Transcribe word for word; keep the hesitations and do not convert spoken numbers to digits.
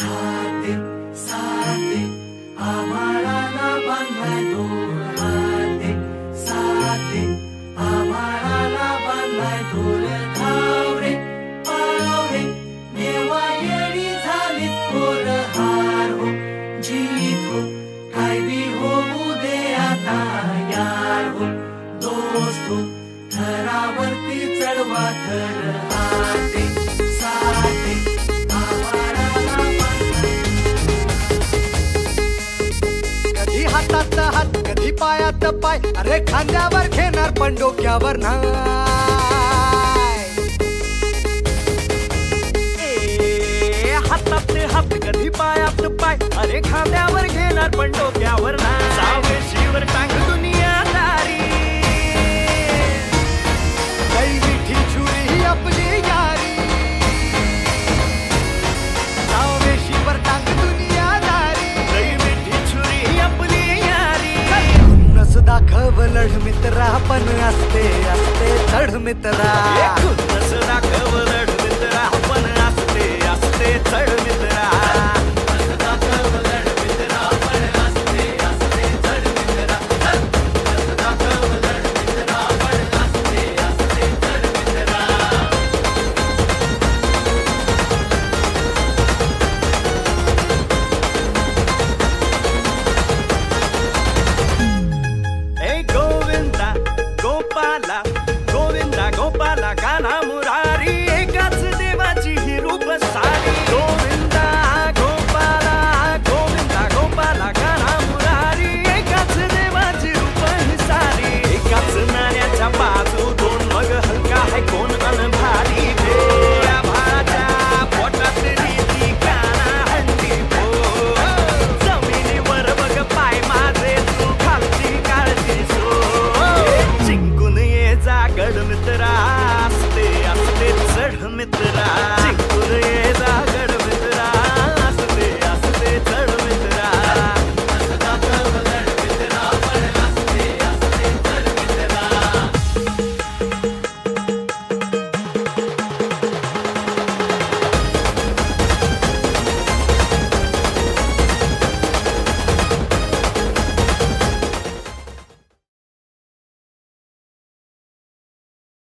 हाते साते आभाळाला बांधलाय दोर, हाते साते आभाळाला बांधलाय दोर. धावरे पावरे देवा येडी झालीत पोर, हार हो जीत हो काय बी होऊ दे आता यार हो दोस्त हो थरावरती चढवा थर. हाते साते आभाळाला कधी हातात हात कधी पायात पाय, अरे खांद्यावर घेणार पण डोक्यावर नाही. ए, हातात हात कधी पायात पाय, अरे खांद्यावर घेणार पण डोक्यावर नाही. सावशीवर टांग दुनियादारी, लई मिठी छुरी ही आपली यारी. सावेशीवर टांग दुनियादारी, लई मिठी छुरी ही आपली यारी. खुन्नस दाखव लढ मित्रा, पण असते असते चढ मित्रा. खुन्नस दाखव लढ मित्रा, पण असते असते चढ मित्रा. ए गोविंदा गोपाला गोविंदा गोपाला गाना मुरारी, एकाच देवाची ही रूप सारी. गोविंदा गोपाला गोविंदा गोपाला गाना मुरारी, एकाच देवाची रूप ही सारी. एकाच नाण्याच्या बाजू दोन, मग हलका है कोण अनभारी. आभाळाच्या पोटात रीती काना हंडी भो, जमिनीवर बघ पाय माझे तू खालची काळजी सो. जिंकून ये जा गड मित्रा, असते असते चढ मित्रा.